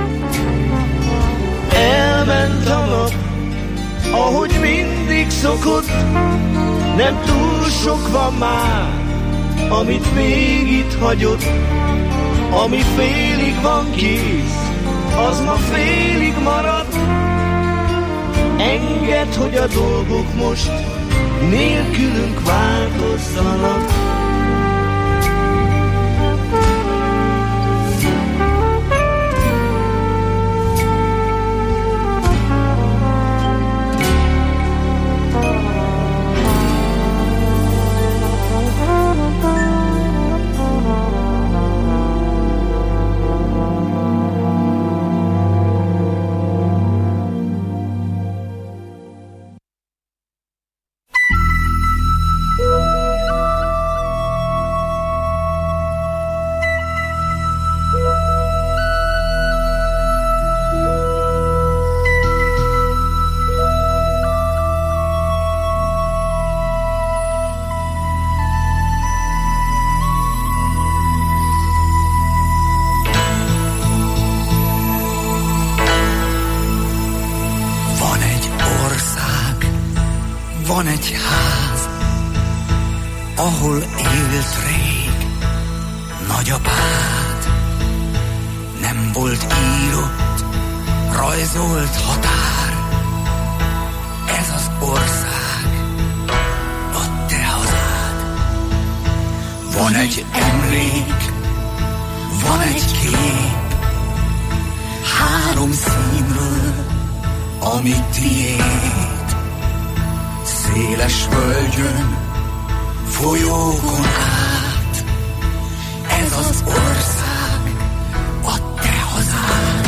Elment a nap, ahogy mindig szokott, nem túl sok van már, amit még itt hagyott. Ami félig van kész, az ma félig marad. Engedd, hogy a dolgok most nélkülünk változzanak. egy ház, ahol élt rég nagyapád. Nem volt írott, rajzolt határ. Ez az ország, a te hazád. Van egy emlék, van egy kép, 3 színről, ami tiéd. Széles völgyön, folyókon át, ez az ország, a te hazád.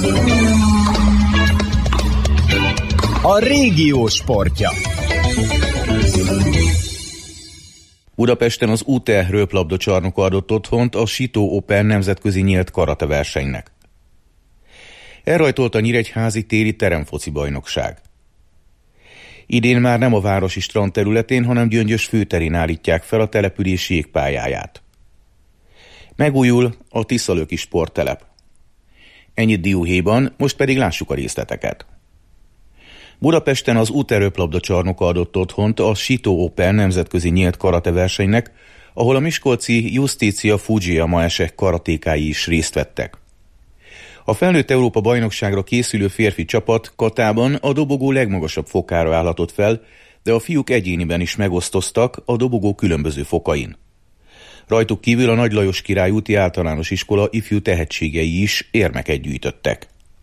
A régió sportja. Budapesten az UTE röplabdacsarnoka adott otthont a Sitó Open nemzetközi nyílt karate versenynek. Elrajtolt a nyíregyházi téli teremfoci bajnokság. Idén már nem a városi strand területén, hanem Gyöngyös főterén állítják fel a település jégpályáját. Megújul a Tiszalöki sporttelep. Ennyit dióhéjban, most pedig lássuk a részleteket. Budapesten az UTE röplabdacsarnoka adott otthont a Sitó Open nemzetközi nyílt karate versenynek, ahol a miskolci Justícia Fujiyama esek karatékái is részt vettek. A felnőtt Európa bajnokságra készülő férfi csapat Katában a dobogó legmagasabb fokára állhatott fel, de a fiúk egyéniben is megosztoztak a dobogó különböző fokain. Rajtuk kívül a Nagy Lajos Király úti általános iskola ifjú tehetségei is érmeket gyűjtöttek.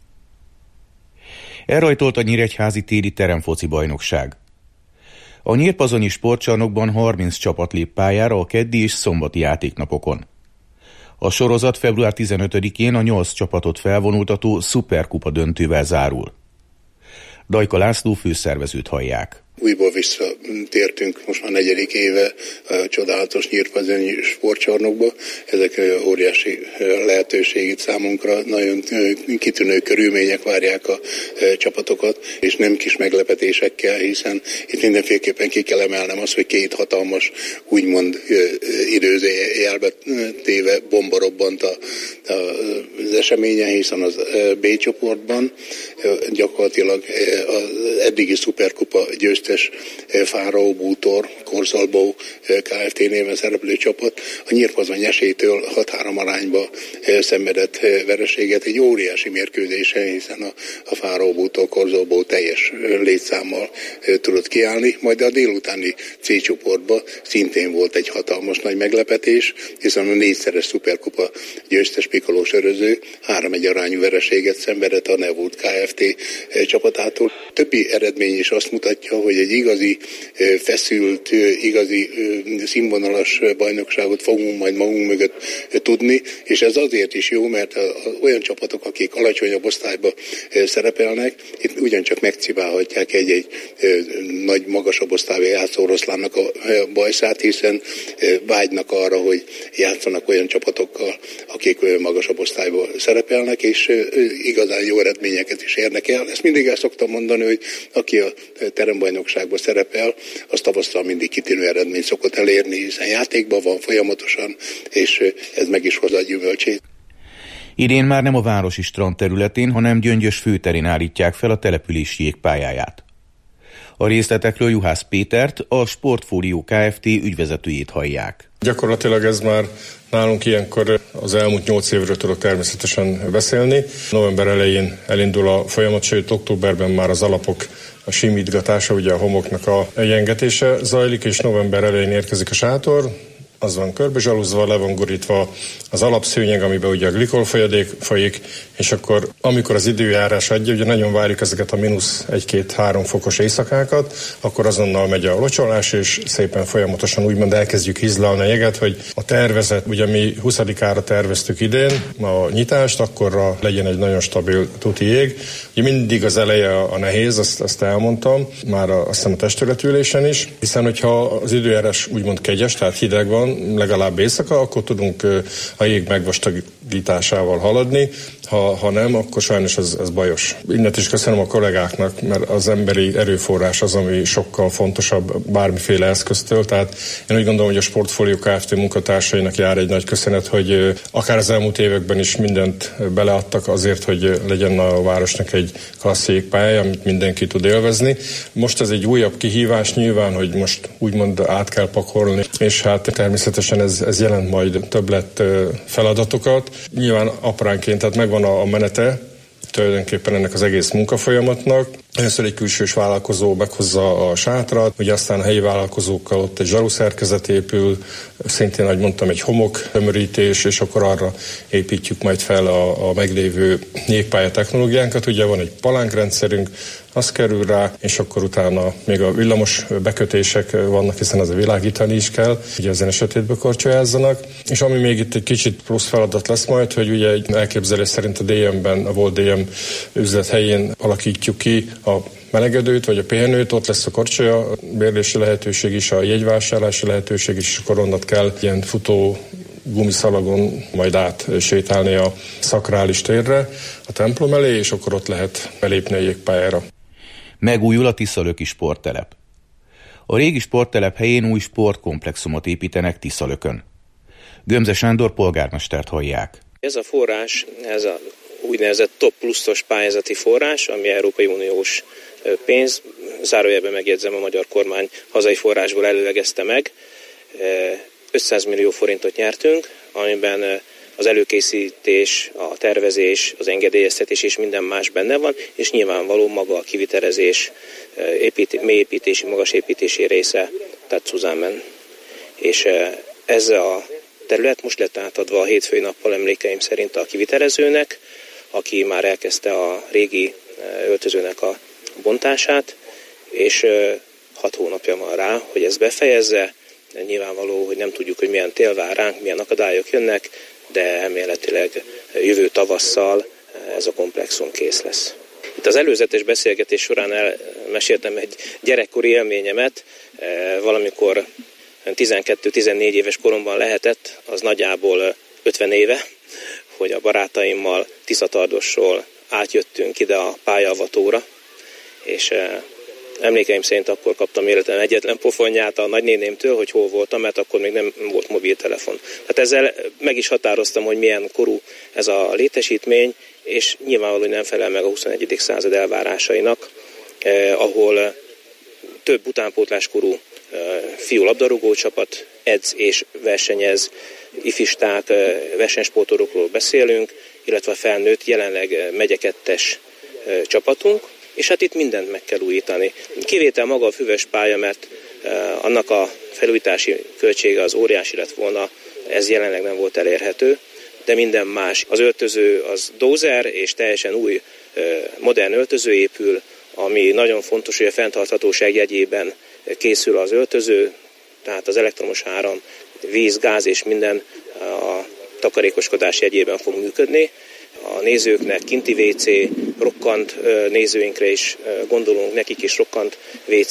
Elrajtolt a nyíregyházi téli teremfoci bajnokság. A nyírpazonyi sportcsarnokban 30 csapat lép pályára a keddi és szombati játéknapokon. A sorozat február 15-én a 8 csapatot felvonultató szuperkupa döntővel zárul. Dajka László főszervezőt hallják. Újból visszatértünk most már 4. éve a csodálatos nyírpazonyi sportcsarnokba. Ezek óriási lehetőség itt számunkra, nagyon kitűnő körülmények várják a csapatokat, és nem kis meglepetésekkel, hiszen itt mindenféleképpen ki kell emelnem azt, hogy 2 hatalmas, úgymond időzőjelbe téve bomba robbant az eseményen, hiszen az B csoportban gyakorlatilag az eddigi szuperkupa győztes Fáraó Bútor, Korzalbó Kft. Néven szereplő csapat a nyírpazony esélytől 6-3 arányba szenvedett vereséget egy óriási mérkőzésen, hiszen a Fáraó Bútor Korzalbó teljes létszámmal tudott kiállni, majd a délutáni C csoportban szintén volt egy hatalmas nagy meglepetés, hiszen a 4-szeres szuperkupa győztes Pikoló Söröző 3-1 arányú vereséget szenvedett a Nevút Kft. Csapatától. Többi eredmény is azt mutatja, hogy egy igazi feszült, igazi színvonalas bajnokságot fogunk majd magunk mögött tudni, és ez azért is jó, mert olyan csapatok, akik alacsonyabb osztályba szerepelnek, itt ugyancsak megcibálhatják egy nagy, magasabb osztályba játszó oroszlánnak a bajszát, hiszen vágynak arra, hogy játszanak olyan csapatokkal, akik magasabb osztályba szerepelnek, és igazán jó eredményeket is érnek el. Ezt mindig el szoktam mondani, hogy aki a terembajnokságban szerepel, az tavasszal mindig kitűnő eredményt szokott elérni, hiszen játékban van folyamatosan, és ez meg is hozza a gyümölcsét. Idén már nem a városi strand területén, hanem Gyöngyös főterén állítják fel a település jégpályáját. A részletekről Juhász Pétert, a Sportfólió Kft. Ügyvezetőjét hallják. Gyakorlatilag ez már nálunk ilyenkor az elmúlt 8 évről tudok természetesen beszélni. November elején elindul a folyamat, sőt októberben már az alapok a simítgatása, ugye a homoknak a jengetése zajlik, és november elején érkezik a sátor. Az van körbezsaluzva, le van gurítva az alapszőnyeg, amiben ugye a glikolfolyadék folyik, és akkor, amikor az időjárás adja, ugye nagyon várjuk ezeket a -1-2-3 fokos éjszakákat, akkor azonnal megy a locsolás, és szépen folyamatosan úgymond elkezdjük hizlalni a jeget, hogy a tervezet, ugye mi 20-ára terveztük idén a nyitást, akkorra legyen egy nagyon stabil tuti jég. Ugye mindig az eleje a nehéz, azt elmondtam, már azt hiszem a testületülésen is, hiszen hogyha az időjárás úgymond kegyes, tehát hideg van, legalább éjszaka, akkor tudunk a jég megvastagításával haladni, ha nem, akkor sajnos ez bajos. Innent is köszönöm a kollégáknak, mert az emberi erőforrás az, ami sokkal fontosabb bármiféle eszköztől, tehát én úgy gondolom, hogy a Sportfólió Kft. Munkatársainak jár egy nagy köszönet, hogy akár az elmúlt években is mindent beleadtak azért, hogy legyen a városnak egy klassz jégpálya, amit mindenki tud élvezni. Most ez egy újabb kihívás nyilván, hogy most úgymond át kell pakolni, és hát természetesen ez jelent majd többlet feladatokat. Nyilván apránként, tehát megvan a menete tulajdonképpen ennek az egész munkafolyamatnak, Először egy külsős vállalkozó meghozza a sátrat, ugye aztán a helyi vállalkozókkal ott egy zsaruszerkezet épül, szintén, ahogy mondtam, egy homok tömörítés, és akkor arra építjük majd fel a meglévő jégpálya technológiánkat. Ugye van egy palánkrendszerünk, az kerül rá, és akkor utána még a villamos bekötések vannak, hiszen az a világítani is kell, ugye ezen a sötétbe korcsolyázzanak. És ami még itt egy kicsit plusz feladat lesz majd, hogy ugye egy elképzelés szerint a DM-ben, a volt DM üzlet helyén alakítjuk ki a melegedőt, vagy a pihenőt, ott lesz a korcsolya bérlési lehetőség is, a jegyvásárlási lehetőség is, és akkor onnan kell ilyen futó gumiszalagon majd átsétálni a szakrális térre, a templom elé, és akkor ott lehet belépni a jégpályára. Megújul a Tiszalöki sporttelep. A régi sporttelep helyén új sportkomplexumot építenek Tiszalökön. Gömze Sándor polgármestert hallják. Ez a forrás, ez a úgynevezett top pluszos pályázati forrás, ami Európai Uniós pénz, zárójelben megjegyzem, a magyar kormány hazai forrásból előlegezte meg. 500 millió forintot nyertünk, amiben az előkészítés, a tervezés, az engedélyeztetés és minden más benne van, és nyilvánvaló maga a kivitelezés, mélyépítési, magasépítési része, tehát Szuzámen. És ez a terület most lett átadva a hétfői nappal emlékeim szerint a kivitelezőnek, aki már elkezdte a régi öltözőnek a bontását, és 6 hónapja van rá, hogy ezt befejezze. Nyilvánvaló, hogy nem tudjuk, hogy milyen tél vár ránk, milyen akadályok jönnek, de elméletileg jövő tavasszal ez a komplexum kész lesz. Itt az előzetes beszélgetés során elmeséltem egy gyerekkori élményemet, valamikor 12-14 éves koromban lehetett, az nagyjából 50 éve, hogy a barátaimmal Tiszatardosról átjöttünk ide a pályaavatóra, és emlékeim szerint akkor kaptam életem egyetlen pofonját a nagynénémtől, hogy hol voltam, mert akkor még nem volt mobiltelefon. Tehát ezzel meg is határoztam, hogy milyen korú ez a létesítmény, és nyilvánvalóan nem felel meg a 21. század elvárásainak, ahol több utánpótláskorú fiú labdarúgó csapat edz és versenyez, ifisták, versenysportolókról beszélünk, illetve a felnőtt jelenleg megye 2-es csapatunk, és hát itt mindent meg kell újítani. Kivétel maga a füves pálya, mert annak a felújítási költsége az óriási lett volna, ez jelenleg nem volt elérhető, de minden más. Az öltöző az dózer, és teljesen új, modern öltöző épül, ami nagyon fontos, hogy a fenntarthatóság jegyében készül az öltöző, tehát az elektromos áram, víz, gáz és minden a takarékoskodás jegyében fog működni. A nézőknek kinti WC, rokkant nézőinkre is gondolunk, nekik is rokkant WC,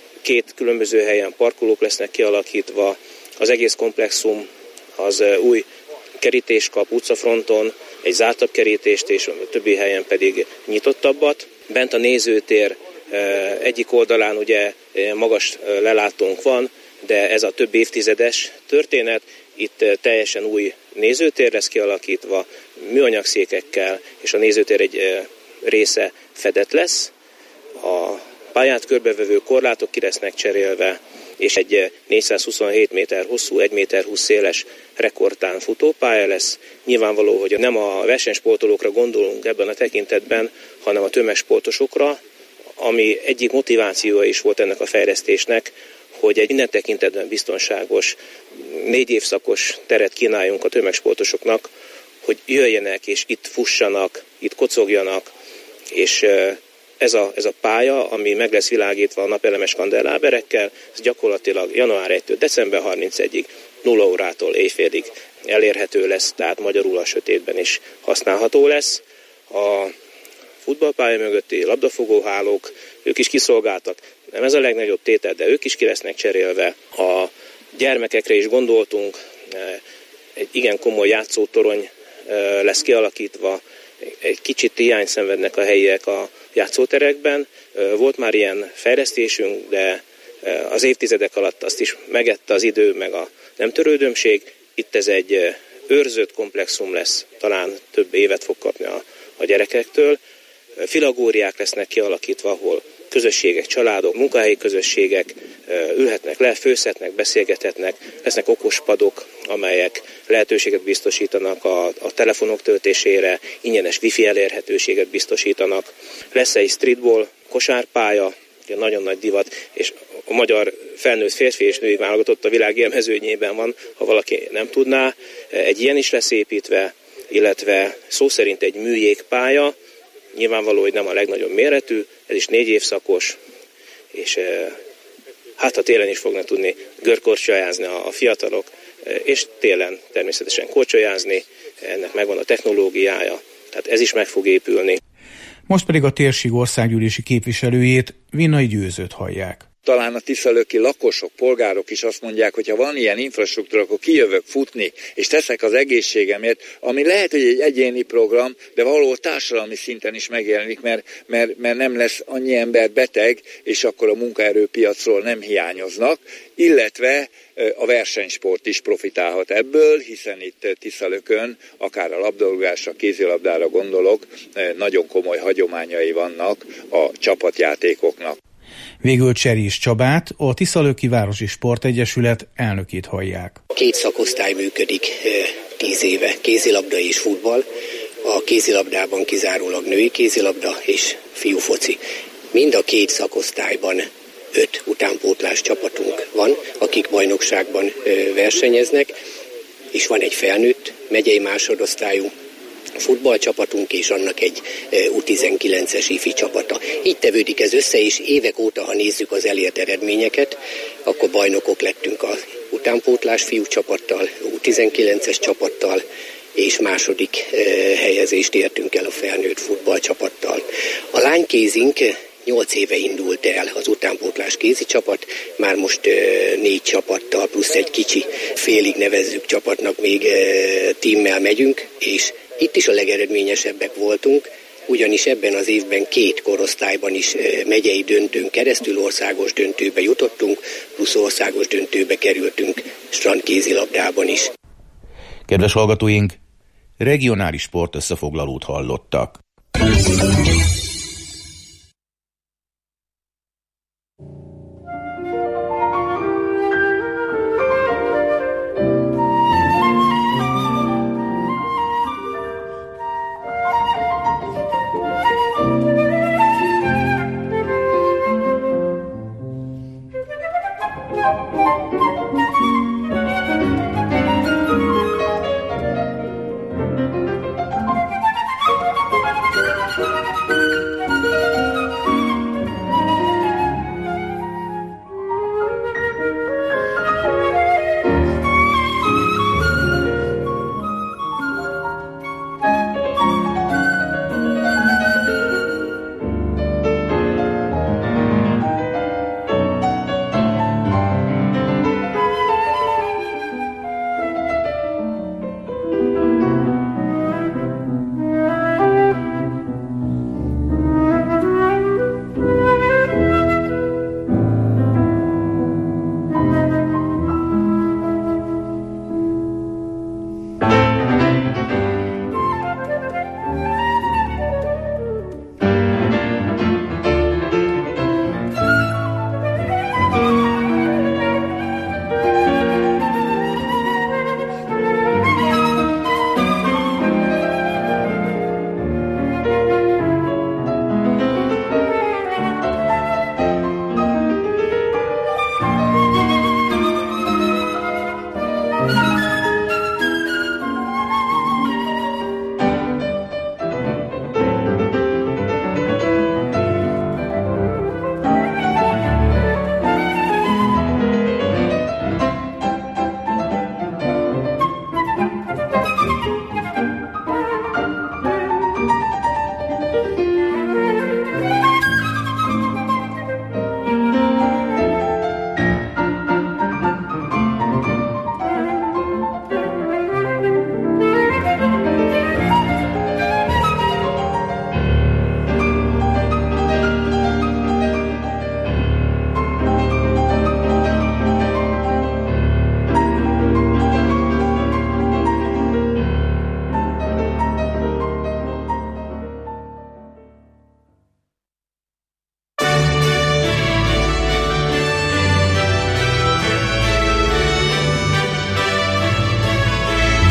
2 különböző helyen parkolók lesznek kialakítva, az egész komplexum az új kerítést kap utcafronton, egy zártabb kerítést, és a többi helyen pedig nyitottabbat. Bent a nézőtér egyik oldalán ugye magas lelátónk van, de ez a több évtizedes történet, itt teljesen új nézőtér lesz kialakítva, műanyagszékekkel, és a nézőtér egy része fedett lesz. A pályát körbevevő korlátok ki lesznek cserélve, és egy 427 méter hosszú, 1 méter 20 széles rekordtán futópálya lesz. Nyilvánvaló, hogy nem a versenysportolókra gondolunk ebben a tekintetben, hanem a tömegsportosokra, ami egyik motivációja is volt ennek a fejlesztésnek, hogy egy minden tekintetben biztonságos, 4 évszakos teret kínáljunk a tömegsportosoknak, hogy jöjjenek és itt fussanak, itt kocogjanak, és ez a pálya, ami meg lesz világítva a napelemes kandelláberekkel, ez gyakorlatilag január 1-től december 31-ig 0 órától éjfélig elérhető lesz, tehát magyarul a sötétben is használható lesz. A futballpálya mögötti labdafogóhálók, ők is kiszolgáltak. Nem ez a legnagyobb tétel, de ők is ki lesznek cserélve. A gyermekekre is gondoltunk, egy igen komoly játszótorony lesz kialakítva, egy kicsit hiány szenvednek a helyiek a játszóterekben. Volt már ilyen fejlesztésünk, de az évtizedek alatt azt is megette az idő, meg a nem törődömség. Itt ez egy őrzött komplexum lesz, talán több évet fog kapni a gyerekektől. Filagóriák lesznek kialakítva, ahol közösségek, családok, munkahelyi közösségek ülhetnek le, főzhetnek, beszélgethetnek, lesznek okospadok, amelyek lehetőséget biztosítanak a telefonok töltésére, ingyenes wifi elérhetőséget biztosítanak. Lesz egy streetball kosárpálya, nagyon nagy divat, és a magyar felnőtt férfi és női válogatott a világ ilyen mezőnyében van, ha valaki nem tudná. Egy ilyen is lesz építve, illetve szó szerint egy műjégpálya, nyilvánvaló, hogy nem a legnagyobb méretű, ez is 4 évszakos, és hát ha télen is fognak tudni görkorcsolyázni a fiatalok, és télen természetesen korcsolyázni, ennek megvan a technológiája, tehát ez is meg fog épülni. Most pedig a térség országgyűlési képviselőjét, Vinnai Győzőt hallják. Talán a tiszalöki lakosok, polgárok is azt mondják, hogy ha van ilyen infrastruktúra, akkor kijövök futni, és teszek az egészségemért, ami lehet, hogy egy egyéni program, de valahol társadalmi szinten is megjelenik, mert nem lesz annyi ember beteg, és akkor a munkaerőpiacról nem hiányoznak, illetve a versenysport is profitálhat ebből, hiszen itt Tiszalökön, akár a labdarúgásra, kézilabdára gondolok, nagyon komoly hagyományai vannak a csapatjátékoknak. Végül Cserés Csabát, a Tiszalöki Városi Sportegyesület elnökét hallják. 2 szakosztály működik 10 éve, kézilabda és futball. A kézilabdában kizárólag női kézilabda és fiúfoci. Mind a 2 szakosztályban 5 utánpótlás csapatunk van, akik bajnokságban versenyeznek, és van egy felnőtt megyei másodosztályú futballcsapatunk, és annak egy U19-es ifi csapata. Így tevődik ez össze, és évek óta, ha nézzük az elért eredményeket, akkor bajnokok lettünk az utánpótlás fiú csapattal, U19-es csapattal, és második helyezést értünk el a felnőtt futballcsapattal. A lánykézink 8 éve indult el az utánpótlás kézi csapat, már most 4 csapattal, plusz egy kicsi, félig nevezzük csapatnak, még tímmel megyünk, és itt is a legeredményesebbek voltunk, ugyanis ebben az évben 2 korosztályban is megyei döntőn keresztül országos döntőbe jutottunk, plusz országos döntőbe kerültünk strandkézilabdában is. Kedves hallgatóink, regionális sport összefoglalót hallottak.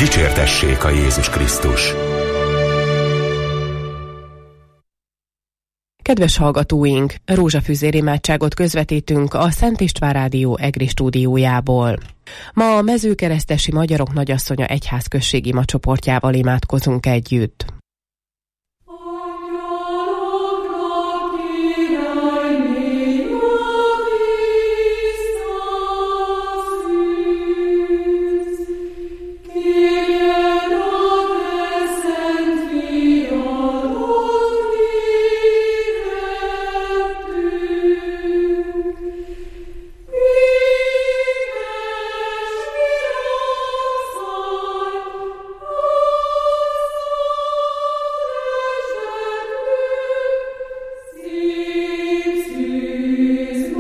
Dicsértessék a Jézus Krisztus! Kedves hallgatóink, rózsafűzér imádságot közvetítünk a Szent István Rádió EGRI stúdiójából. Ma a Mezőkeresztesi Magyarok Nagyasszonya Egyházközség imacsoportjával imádkozunk együtt.